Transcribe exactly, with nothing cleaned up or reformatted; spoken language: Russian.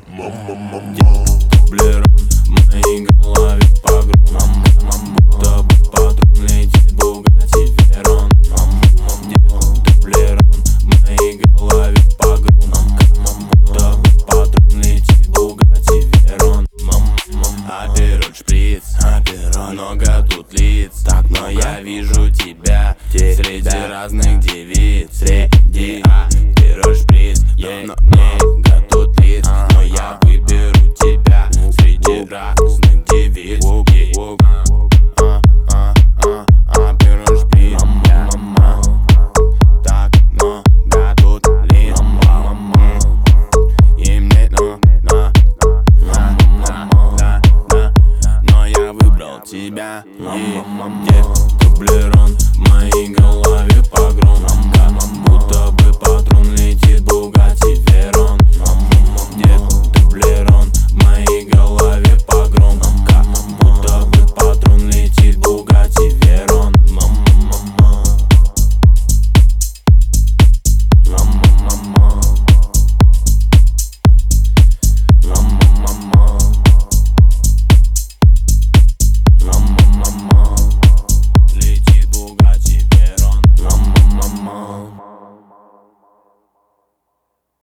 Дублерон в моей голове погром. Будто бы патрон летит Бугатти Верон. Дублерон в моей голове погром. Будто бы патрон летит Бугатти Верон. Апероль шприц, апероль, много тут лиц. Так, но я вижу тебя среди разных девиц. Среди апероль шприц, но много тут лиц. Но я выберу тебя среди разных девиц. Апероль шприц, так много тут лиц. И мне, но, но, но я выбрал тебя.